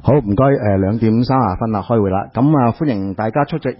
好，唔該，2點30分啦，開會啦。咁啊，歡迎大家出席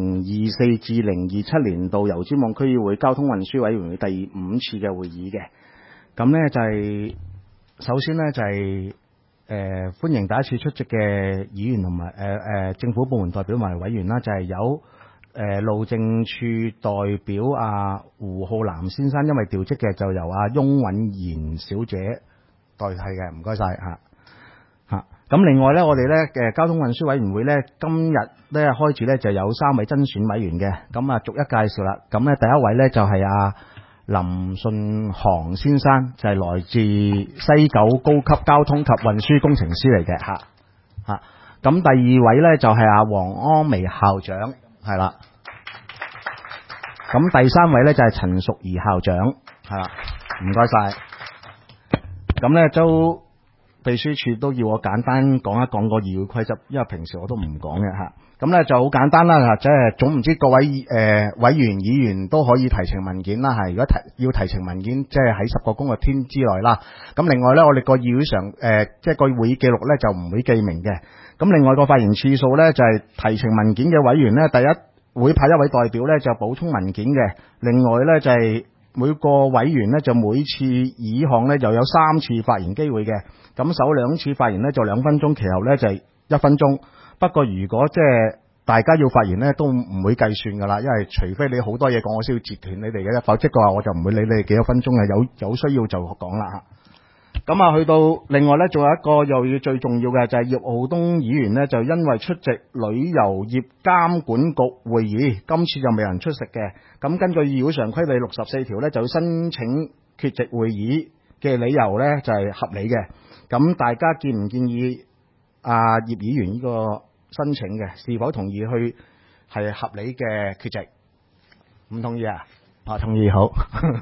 2024至2027年度油尖旺區議會交通運輸委員會第5次嘅會議嘅。咁呢就係、首先呢就係、歡迎第一次出席嘅議員同埋政府部門代表同埋委員啦，就係、有路政處代表胡浩南先生，因為調職嘅就由翁允賢小姐代替嘅，唔該晒嚇。咁另外咧，我哋咧嘅交通運輸委員會咧，今日咧開始咧就有3位增選委員嘅，咁啊逐一介紹啦。咁咧第一位咧就係林順航先生，就係來自西九高級交通及運輸工程師嚟嘅嚇。咁第2位咧就係黃安薇校長，係啦。咁第3位咧就係陳淑儀校長，係啦，唔該晒。咁咧都秘書處都要我簡單講一講個議會規則，因為平時我都唔講嘅嚇。咁咧就好簡單啦，即係總唔知各位委員議員都可以提呈文件啦，係如果要提呈文件，即係喺10個工作天之內啦。咁另外咧，我哋個議會上即係個會議記錄咧就唔會記名嘅。咁另外個發言次數咧就係提呈文件嘅委員咧，第一會派1位代表咧就補充文件嘅。另外咧就係每個委員咧就每次議項咧又有3次發言機會嘅。咁首2次發言咧就2分鐘，其後咧就係1分鐘。不過如果即係大家要發言咧，都唔會計算噶啦，因為除非你好多嘢講，我先要截斷你哋嘅，否則嘅話我就唔會理你哋幾多分鐘嘅，有需要就講啦嚇。咁去到另外咧，仲有一個又要最重要嘅就係葉傲冬議員咧，就因為出席旅遊業監管局會議，今次就未能出席嘅。咁根據議會常規第64條咧，就要申請缺席會議嘅理由咧就係合理嘅。咁大家建唔建議葉議員呢個申請嘅？是否同意去係合理嘅缺席？唔同意啊？同意，好。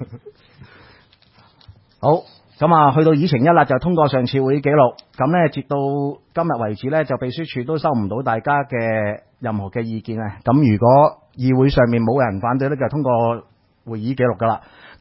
好，咁去到議程1啦，就通過上次會議記錄。咁咧，截到今日為止咧，就秘書處都收唔到大家嘅任何嘅意見啊。咁如果議會上面冇人反對咧，就通過會議記錄噶啦。